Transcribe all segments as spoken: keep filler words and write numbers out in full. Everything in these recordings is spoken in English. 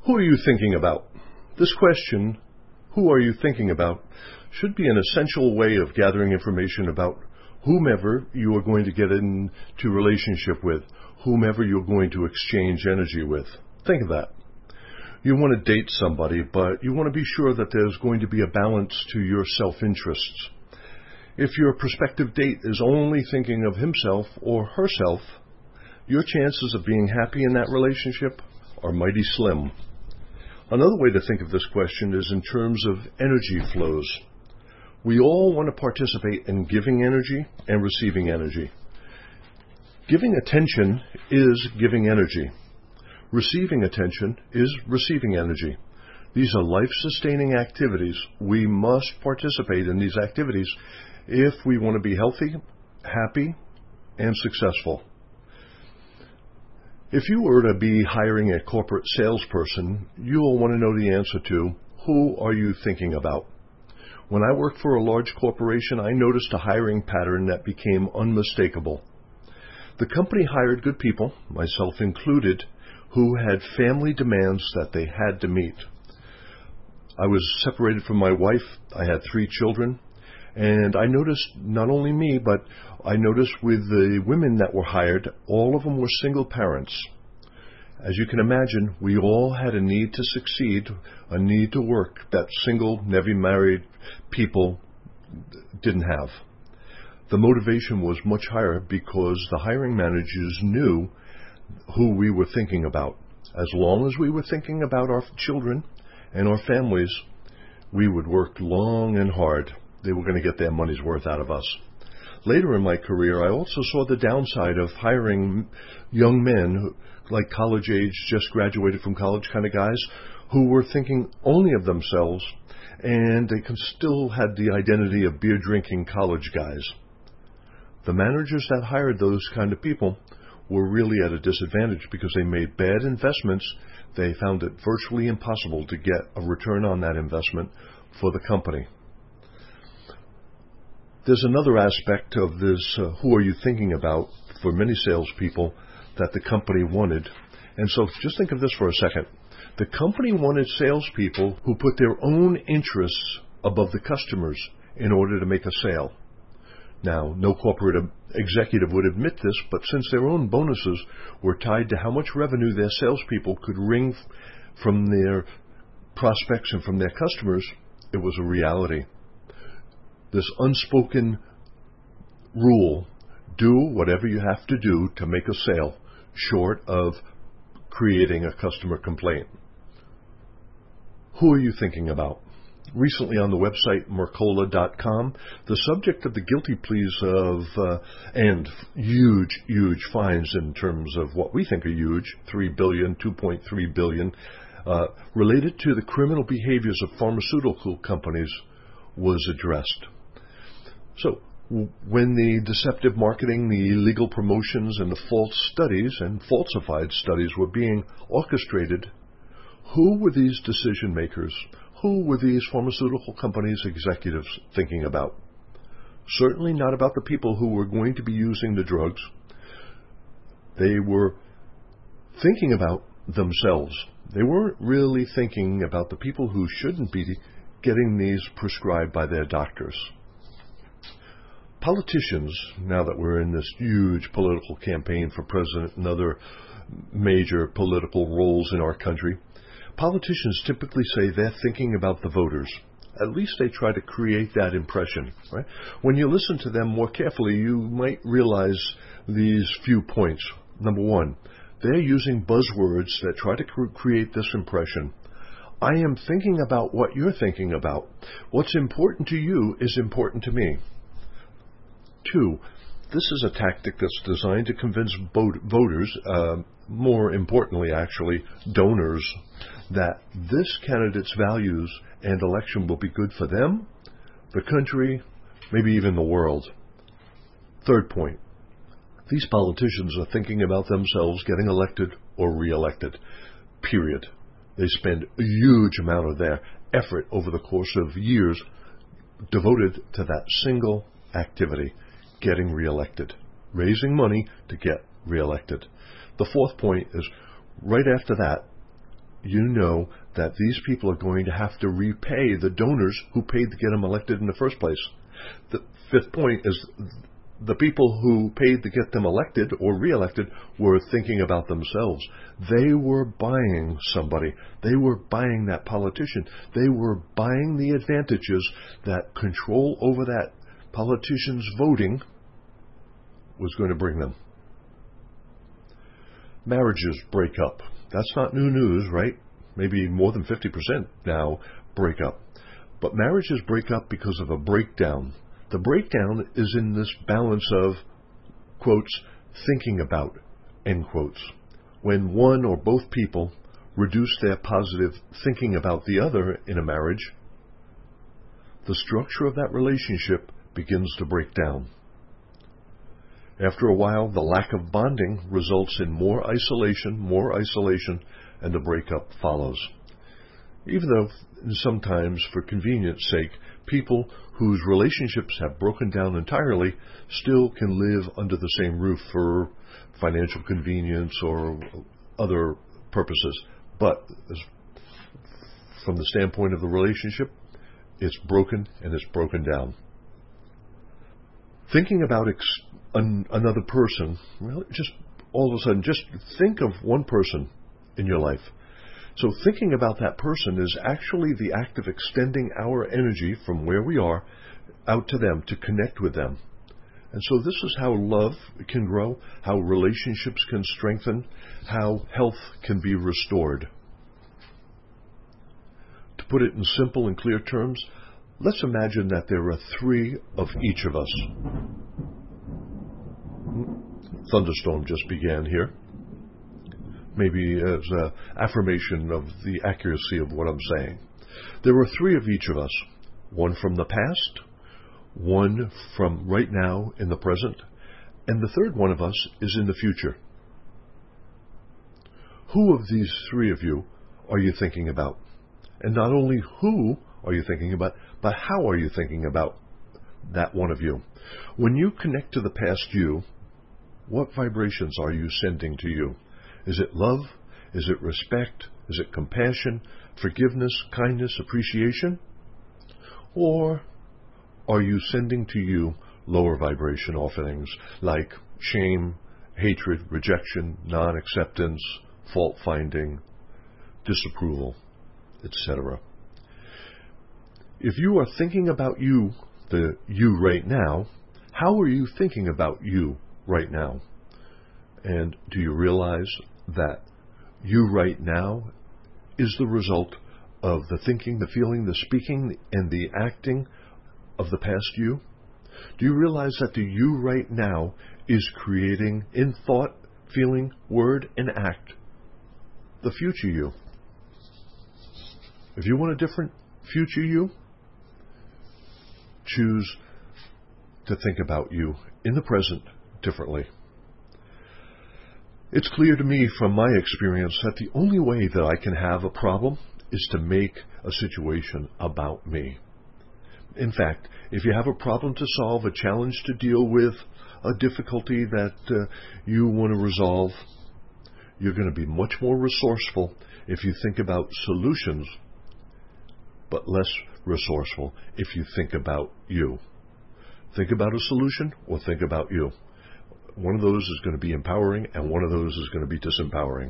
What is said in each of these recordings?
Who are you thinking about? This question, who are you thinking about, should be an essential way of gathering information about whomever you are going to get into relationship with, whomever you're going to exchange energy with. Think of that. You want to date somebody, but you want to be sure that there's going to be a balance to your self-interests. If your prospective date is only thinking of himself or herself, your chances of being happy in that relationship are mighty slim. Another way to think of this question is in terms of energy flows. We all want to participate in giving energy and receiving energy. Giving attention is giving energy. Receiving attention is receiving energy. These are life-sustaining activities. We must participate in these activities if we want to be healthy, happy, and successful. If you were to be hiring a corporate salesperson, you will want to know the answer to, who are you thinking about? When I worked for a large corporation, I noticed a hiring pattern that became unmistakable. The company hired good people, myself included, who had family demands that they had to meet. I was separated from my wife. I had three children. And I noticed, not only me, but I noticed with the women that were hired, all of them were single parents. As you can imagine, we all had a need to succeed, a need to work that single, never married people didn't have. The motivation was much higher because the hiring managers knew who we were thinking about. As long as we were thinking about our children and our families, we would work long and hard. They were going to get their money's worth out of us. Later in my career, I also saw the downside of hiring young men, who, like college age, just graduated from college kind of guys, who were thinking only of themselves, and they can still had the identity of beer-drinking college guys. The managers that hired those kind of people were really at a disadvantage because they made bad investments. They found it virtually impossible to get a return on that investment for the company. There's another aspect of this, uh, who are you thinking about, for many salespeople, that the company wanted. And so just think of this for a second. The company wanted salespeople who put their own interests above the customers in order to make a sale. Now, no corporate executive would admit this, but since their own bonuses were tied to how much revenue their salespeople could wring from their prospects and from their customers, it was a reality. This unspoken rule, do whatever you have to do to make a sale, short of creating a customer complaint. Who are you thinking about? Recently on the website Mercola dot com, the subject of the guilty pleas of, uh, and huge, huge fines in terms of what we think are huge, three billion dollars, two point three billion dollars, uh, related to the criminal behaviors of pharmaceutical companies was addressed. So, when the deceptive marketing, the illegal promotions, and the false studies and falsified studies were being orchestrated, who were these decision makers? Who were these pharmaceutical companies' executives thinking about? Certainly not about the people who were going to be using the drugs. They were thinking about themselves. They weren't really thinking about the people who shouldn't be getting these prescribed by their doctors. Politicians, now that we're in this huge political campaign for president and other major political roles in our country, politicians typically say they're thinking about the voters. At least they try to create that impression. Right? When you listen to them more carefully, you might realize these few points. Number one, they're using buzzwords that try to cr- create this impression. I am thinking about what you're thinking about. What's important to you is important to me. Two, this is a tactic that's designed to convince voters, uh, more importantly actually, donors, that this candidate's values and election will be good for them, the country, maybe even the world. Third point, these politicians are thinking about themselves getting elected or re-elected, period. They spend a huge amount of their effort over the course of years devoted to that single activity, getting reelected, raising money to get reelected. The fourth point is, right after that, you know that these people are going to have to repay the donors who paid to get them elected in the first place. The fifth point is the people who paid to get them elected or reelected were thinking about themselves. They were buying somebody. They were buying that politician. They were buying the advantages that control over that politician's voting was going to bring them. Marriages break up. That's not new news, right? Maybe more than fifty percent now break up. But marriages break up because of a breakdown. The breakdown is in this balance of, quotes, thinking about, end quotes. When one or both people reduce their positive thinking about the other in a marriage, the structure of that relationship begins to break down. After a while, the lack of bonding results in more isolation, more isolation, and the breakup follows. Even though sometimes, for convenience sake, people whose relationships have broken down entirely still can live under the same roof for financial convenience or other purposes. But from the standpoint of the relationship, it's broken and it's broken down. Thinking about ex- an, another person, well, just all of a sudden, just think of one person in your life. So thinking about that person is actually the act of extending our energy from where we are out to them, to connect with them. And so this is how love can grow, how relationships can strengthen, how health can be restored. To put it in simple and clear terms, let's imagine that there are three of each of us. Thunderstorm just began here. Maybe as an affirmation of the accuracy of what I'm saying. There are three of each of us. One from the past, one from right now in the present, and the third one of us is in the future. Who of these three of you are you thinking about? And not only who are you thinking about, but how are you thinking about that one of you? When you connect to the past you, what vibrations are you sending to you? Is it love? Is it respect? Is it compassion, forgiveness, kindness, appreciation? Or are you sending to you lower vibration offerings like shame, hatred, rejection, non-acceptance, fault-finding, disapproval, et cetera? If you are thinking about you, the you right now, how are you thinking about you right now? And do you realize that you right now is the result of the thinking, the feeling, the speaking, and the acting of the past you? Do you realize that the you right now is creating, in thought, feeling, word, and act, the future you? If you want a different future you, choose to think about you in the present differently. It's clear to me from my experience that the only way that I can have a problem is to make a situation about me. In fact, if you have a problem to solve, a challenge to deal with, a difficulty that uh, you want to resolve, you're going to be much more resourceful if you think about solutions, but less resourceful if you think about you. Think about a solution or think about you. One of those is going to be empowering, and one of those is going to be disempowering.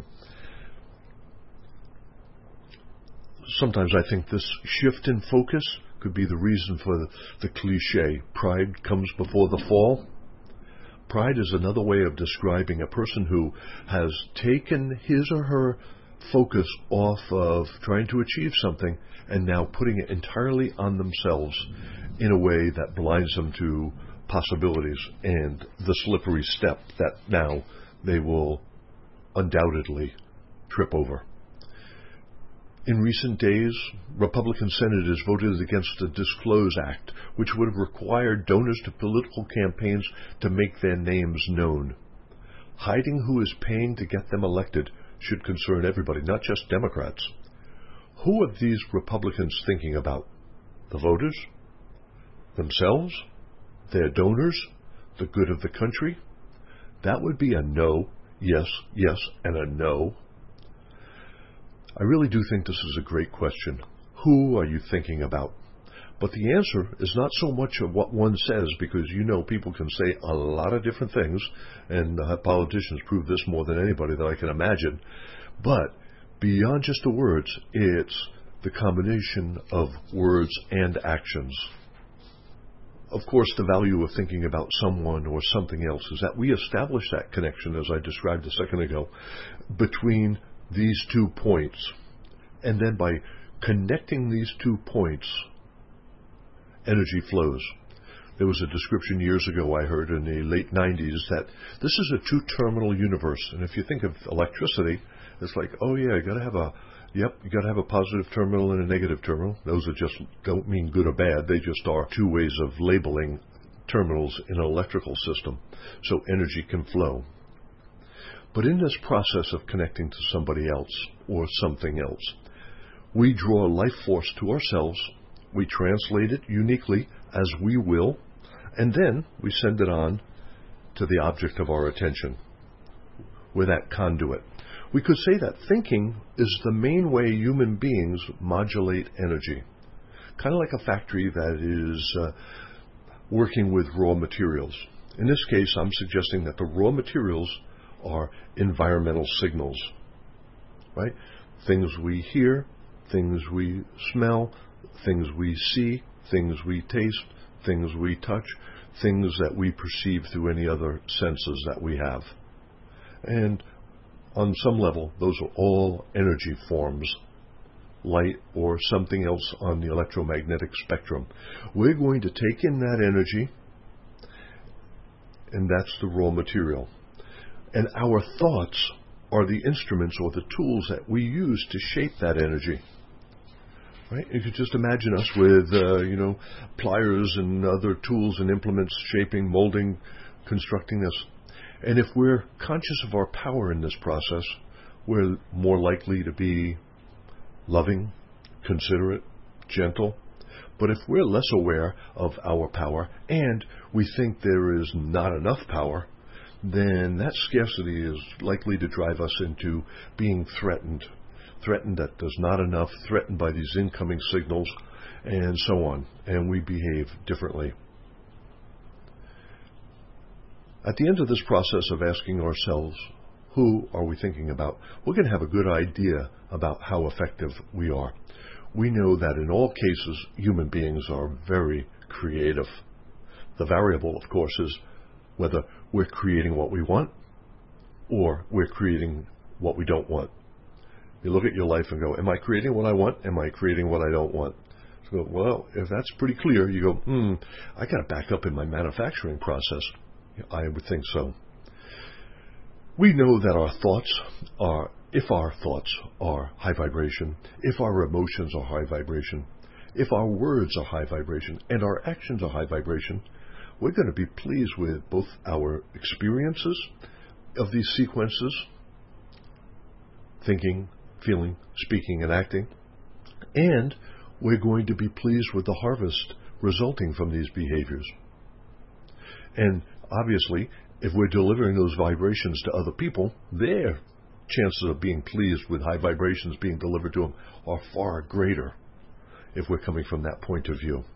Sometimes I think this shift in focus could be the reason for the, the cliche, pride comes before the fall. Pride is another way of describing a person who has taken his or her focus off of trying to achieve something and now putting it entirely on themselves in a way that blinds them to possibilities and the slippery step that now they will undoubtedly trip over. In recent days, Republican senators voted against the Disclose Act, which would have required donors to political campaigns to make their names known. Hiding who is paying to get them elected should concern everybody, not just Democrats. Who are these Republicans thinking about? The voters? Themselves? Their donors? The good of the country? That would be a no, yes, yes, and a no. I really do think this is a great question. Who are you thinking about? But the answer is not so much of what one says, because you know people can say a lot of different things, and uh, politicians prove this more than anybody that I can imagine. But beyond just the words, it's the combination of words and actions. Of course, the value of thinking about someone or something else is that we establish that connection, as I described a second ago, between these two points. And then by connecting these two points, energy flows. There was a description years ago I heard in the late nineties that this is a two-terminal universe. And if you think of electricity, it's like, oh yeah, you got to have a Yep, you got to have a positive terminal and a negative terminal. Those are just don't mean good or bad. They just are two ways of labeling terminals in an electrical system, so energy can flow. But in this process of connecting to somebody else or something else, we draw life force to ourselves, we translate it uniquely as we will, and then we send it on to the object of our attention. We're that conduit. We could say that thinking is the main way human beings modulate energy. Kind of like a factory that is uh, working with raw materials. In this case, I'm suggesting that the raw materials are environmental signals, right? Things we hear, things we smell, things we see, things we taste, things we touch, things that we perceive through any other senses that we have. And on some level, those are all energy forms, light or something else on the electromagnetic spectrum. We're going to take in that energy, and that's the raw material. And our thoughts are the instruments or the tools that we use to shape that energy. Right? You could just imagine us with, uh, you know, pliers and other tools and implements, shaping, molding, constructing this. And if we're conscious of our power in this process, we're more likely to be loving, considerate, gentle. But if we're less aware of our power and we think there is not enough power, then that scarcity is likely to drive us into being threatened. Threatened that there's not enough, threatened by these incoming signals, and so on. And we behave differently. At the end of this process of asking ourselves, who are we thinking about, we're going to have a good idea about how effective we are. We know that in all cases, human beings are very creative. The variable, of course, is whether we're creating what we want or we're creating what we don't want. You look at your life and go, am I creating what I want? Am I creating what I don't want? So, well, if that's pretty clear, you go, hmm, I got to back up in my manufacturing process. I would think so. We know that our thoughts are, if our thoughts are high vibration, if our emotions are high vibration, if our words are high vibration, and our actions are high vibration, we're going to be pleased with both our experiences of these sequences, thinking, feeling, speaking, and acting, and we're going to be pleased with the harvest resulting from these behaviors. And obviously, if we're delivering those vibrations to other people, their chances of being pleased with high vibrations being delivered to them are far greater if we're coming from that point of view.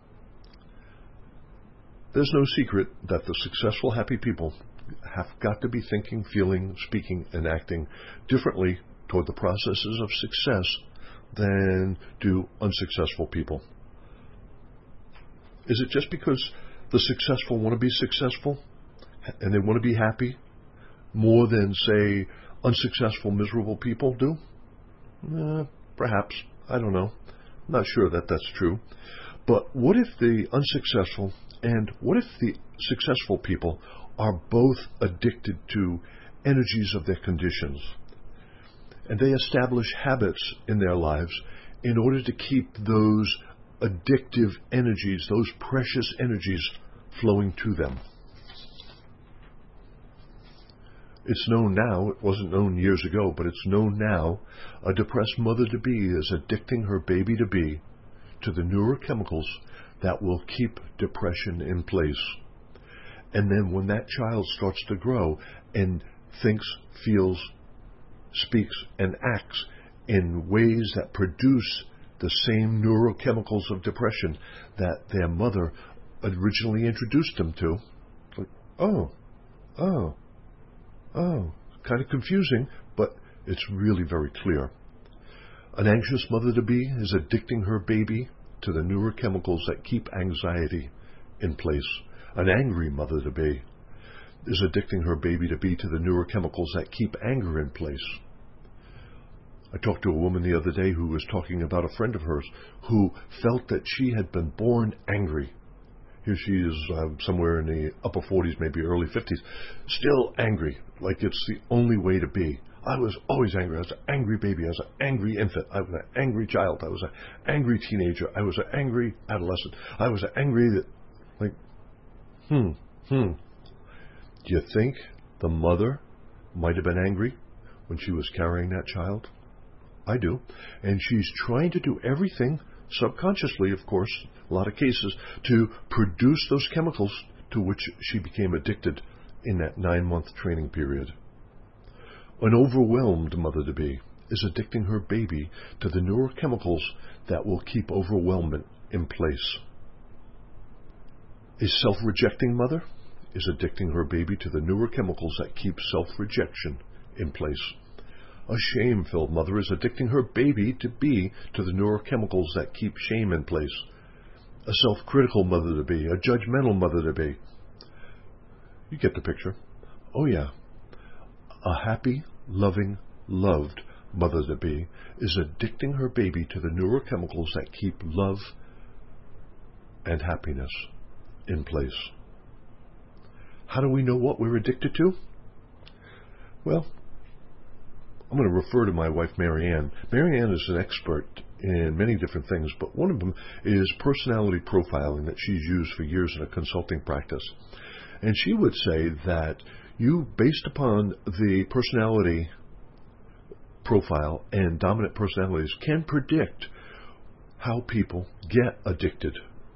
There's no secret that the successful, happy people have got to be thinking, feeling, speaking, and acting differently toward the processes of success than do unsuccessful people. Is it just because the successful want to be successful and they want to be happy more than, say, unsuccessful, miserable people do? Eh, perhaps. I don't know. I'm not sure that that's true. But what if the unsuccessful and what if the successful people are both addicted to energies of their conditions? And they establish habits in their lives in order to keep those addictive energies, those precious energies, flowing to them. It's known now, it wasn't known years ago, but it's known now, a depressed mother-to-be is addicting her baby-to-be to the neurochemicals that will keep depression in place. And then when that child starts to grow and thinks, feels, speaks, and acts in ways that produce the same neurochemicals of depression that their mother originally introduced them to. Like, oh, oh, oh, kind of confusing, but it's really very clear. An anxious mother-to-be is addicting her baby to the neurochemicals that keep anxiety in place. An angry mother-to-be is addicting her baby-to-be to the neurochemicals that keep anger in place. I talked to a woman the other day who was talking about a friend of hers who felt that she had been born angry. Here she is uh, somewhere in the upper forties, maybe early fifties, still angry, like it's the only way to be. I was always angry. I was an angry baby. I was an angry infant. I was an angry child. I was an angry teenager. I was an angry adolescent. I was an angry that, like, hmm, hmm. Do you think the mother might have been angry when she was carrying that child? I do. And she's trying to do everything, subconsciously, of course, a lot of cases, to produce those chemicals to which she became addicted in that nine-month training period. An overwhelmed mother-to-be is addicting her baby to the neurochemicals that will keep overwhelmment in place. A self-rejecting mother is addicting her baby to the neurochemicals that keep self-rejection in place. A shame-filled mother is addicting her baby-to-be to the neurochemicals that keep shame in place. A self-critical mother-to-be, a judgmental mother-to-be. You get the picture. Oh yeah. A happy, loving, loved mother-to-be is addicting her baby to the neurochemicals that keep love and happiness in place. How do we know what we're addicted to? Well, I'm going to refer to my wife, Marianne. Marianne is an expert in many different things, but one of them is personality profiling that she's used for years in a consulting practice. And she would say that you, based upon the personality profile and dominant personalities, can predict how people get addicted.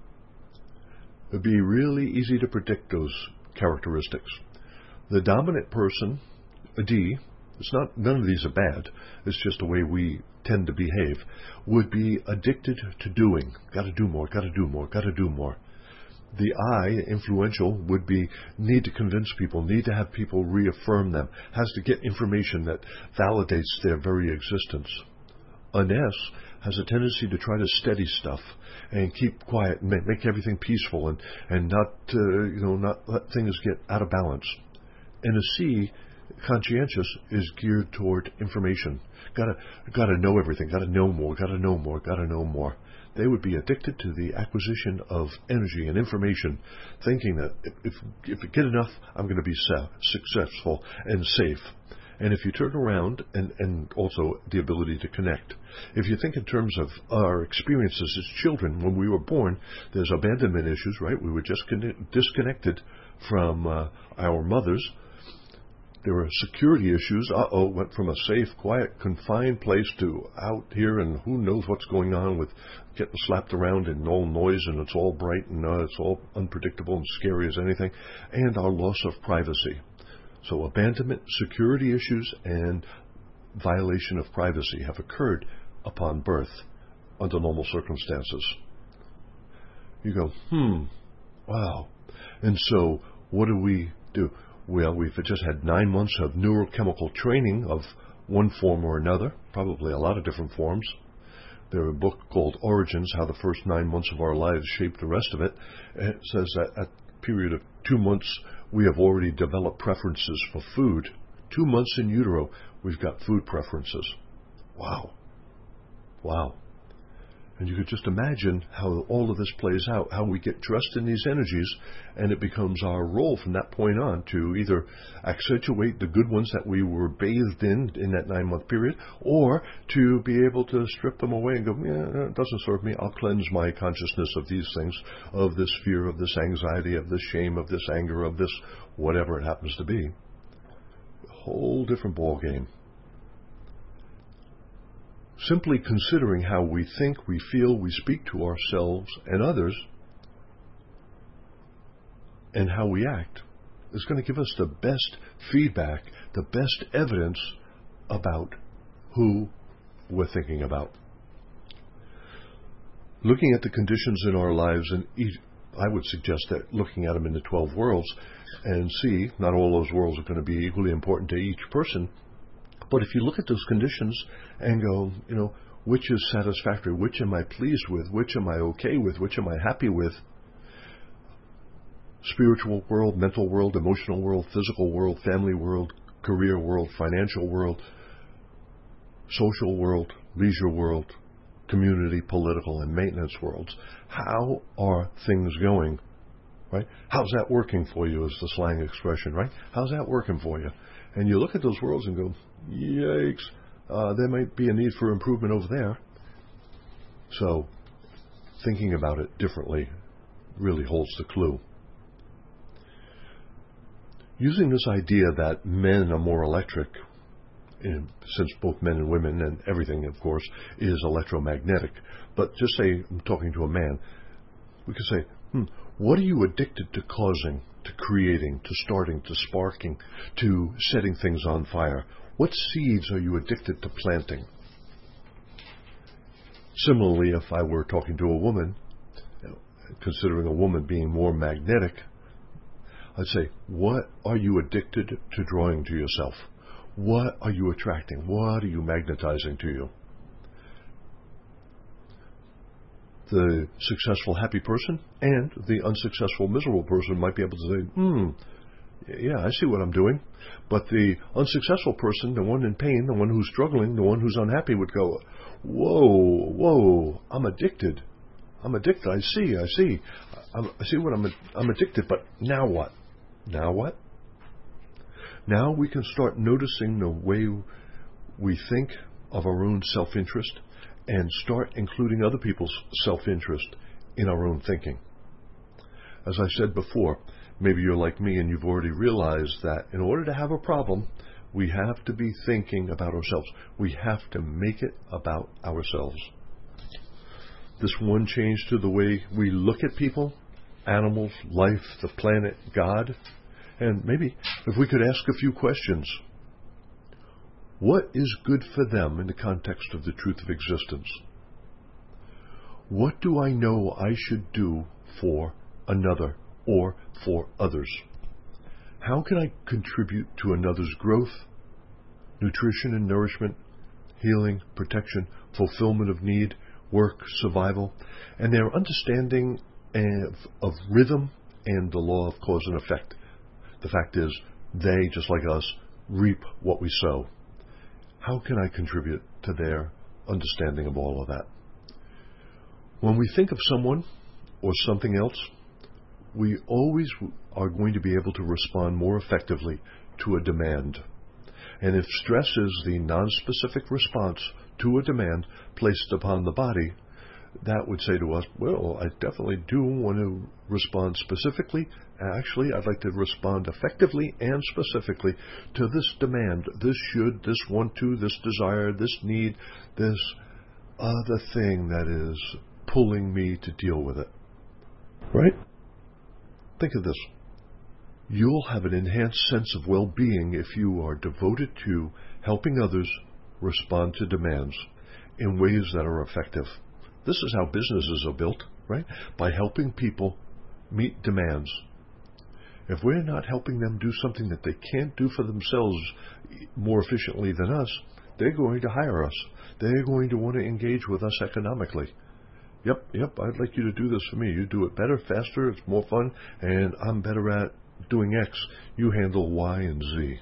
It would be really easy to predict those characteristics. The dominant person, a D, it's not, none of these are bad, it's just the way we tend to behave, would be addicted to doing. Got to do more, got to do more, got to do more. The I, influential, would be need to convince people, need to have people reaffirm them, has to get information that validates their very existence. An S has a tendency to try to steady stuff and keep quiet and make, make everything peaceful and, and not, uh, you know, not let things get out of balance. And a C, conscientious, is geared toward information. Gotta, gotta know everything, gotta know more, gotta know more, gotta know more. They would be addicted to the acquisition of energy and information, thinking that if, if I get enough, I'm going to be successful and safe. And if you turn around, and, and also the ability to connect. If you think in terms of our experiences as children, when we were born, there's abandonment issues, right? We were just disconnected from uh, our mothers. There were security issues. Uh-oh, went from a safe, quiet, confined place to out here, and who knows what's going on with getting slapped around and all noise, and it's all bright, and uh, it's all unpredictable and scary as anything, and our loss of privacy. So abandonment, security issues, and violation of privacy have occurred upon birth under normal circumstances. You go, hmm, wow. And so what do we do? Well, we've just had nine months of neurochemical training of one form or another, probably a lot of different forms. There's a book called Origins, How the First Nine Months of Our Lives Shaped the Rest of It. And it says that at a period of two months, we have already developed preferences for food. Two months in utero, we've got food preferences. Wow. Wow. And you could just imagine how all of this plays out, how we get dressed in these energies, and it becomes our role from that point on to either accentuate the good ones that we were bathed in in that nine-month period, or to be able to strip them away and go, yeah, it doesn't serve me. I'll cleanse my consciousness of these things, of this fear, of this anxiety, of this shame, of this anger, of this whatever it happens to be. A whole different ball game. Simply considering how we think, we feel, we speak to ourselves and others, and how we act, is going to give us the best feedback, the best evidence about who we're thinking about. Looking at the conditions in our lives, and each, I would suggest that looking at them in the twelve worlds and see, not all those worlds are going to be equally important to each person, but if you look at those conditions and go, you know, which is satisfactory, which am I pleased with, which am I okay with, which am I happy with, spiritual world, mental world, emotional world, physical world, family world, career world, financial world, social world, leisure world, community, political, and maintenance worlds. How are things going, right? How's that working for you is the slang expression, right? How's that working for you? And you look at those worlds and go, yikes, uh, there might be a need for improvement over there. So thinking about it differently really holds the clue. Using this idea that men are more electric, in, since both men and women and everything, of course, is electromagnetic. But just say, I'm talking to a man, we could say, hmm, what are you addicted to causing, to creating, to starting, to sparking, to setting things on fire? What seeds are you addicted to planting? Similarly, if I were talking to a woman, considering a woman being more magnetic, I'd say, what are you addicted to drawing to yourself? What are you attracting? What are you magnetizing to you? The successful, happy person and the unsuccessful, miserable person might be able to say, hmm, yeah, I see what I'm doing. But the unsuccessful person, the one in pain, the one who's struggling, the one who's unhappy would go, whoa, whoa, I'm addicted. I'm addicted. I see, I see. I'm, I see what I'm, I'm addicted, but now what? Now what? Now we can start noticing the way we think of our own self-interest and start including other people's self-interest in our own thinking. As I said before, maybe you're like me and you've already realized that in order to have a problem, we have to be thinking about ourselves. We have to make it about ourselves. This one change to the way we look at people, animals, life, the planet, God, and maybe if we could ask a few questions. What is good for them in the context of the truth of existence? What do I know I should do for another or for others? How can I contribute to another's growth, nutrition and nourishment, healing, protection, fulfillment of need, work, survival, and their understanding of, of rhythm and the law of cause and effect? The fact is, they, just like us, reap what we sow. How can I contribute to their understanding of all of that? When we think of someone or something else, we always are going to be able to respond more effectively to a demand. And if stress is the non-specific response to a demand placed upon the body, that would say to us, well, I definitely do want to respond specifically. Actually, I'd like to respond effectively and specifically to this demand, this should, this want to, this desire, this need, this other thing that is pulling me to deal with it. Right? Think of this. You'll have an enhanced sense of well-being if you are devoted to helping others respond to demands in ways that are effective. This is how businesses are built, right? By helping people meet demands. If we're not helping them do something that they can't do for themselves more efficiently than us, they're going to hire us. They're going to want to engage with us economically. Yep, yep, I'd like you to do this for me. You do it better, faster, it's more fun, and I'm better at doing X. You handle Y and Z.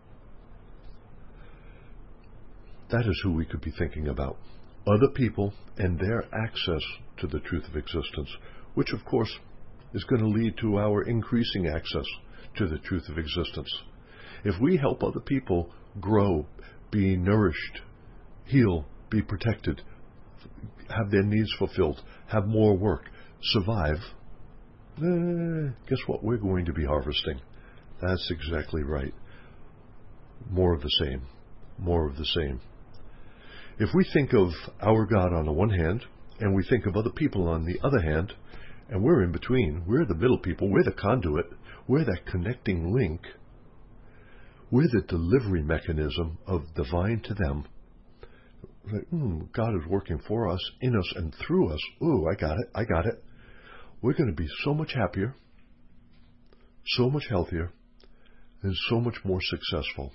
That is who we could be thinking about. Other people and their access to the truth of existence, which of course is going to lead to our increasing access to the truth of existence. If we help other people grow, be nourished, heal, be protected, have their needs fulfilled, have more work, survive, eh, guess what we're going to be harvesting? That's exactly right. More of the same. More of the same. If we think of our God on the one hand, and we think of other people on the other hand, and we're in between, we're the middle people, we're the conduit, we're that connecting link, we're the delivery mechanism of divine to them, like, mm, God is working for us, in us, and through us. Ooh, I got it, I got it. We're going to be so much happier, so much healthier, and so much more successful.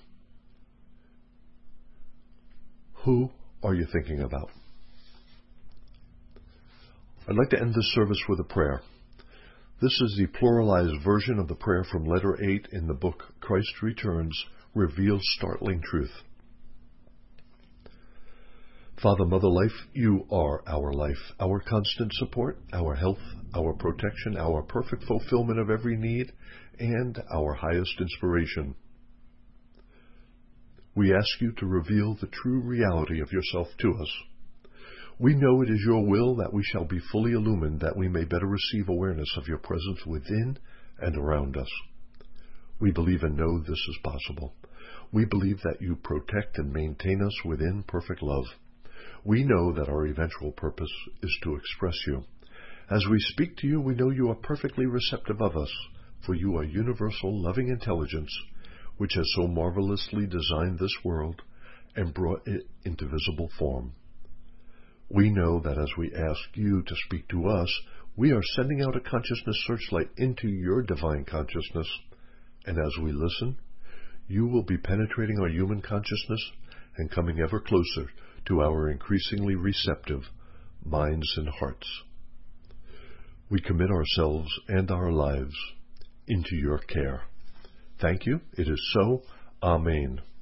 Who are you thinking about? I'd like to end this service with a prayer. This is the pluralized version of the prayer from letter eight in the book Christ Returns, Reveals Startling Truth. Father, Mother Life, you are our life, our constant support, our health, our protection, our perfect fulfillment of every need, and our highest inspiration. We ask you to reveal the true reality of yourself to us. We know it is your will that we shall be fully illumined, that we may better receive awareness of your presence within and around us. We believe and know this is possible. We believe that you protect and maintain us within perfect love. We know that our eventual purpose is to express you. As we speak to you, we know you are perfectly receptive of us, for you are universal loving intelligence, which has so marvelously designed this world and brought it into visible form. We know that as we ask you to speak to us, we are sending out a consciousness searchlight into your divine consciousness, and as we listen, you will be penetrating our human consciousness and coming ever closer to our increasingly receptive minds and hearts. We commit ourselves and our lives into your care. Thank you. It is so. Amen.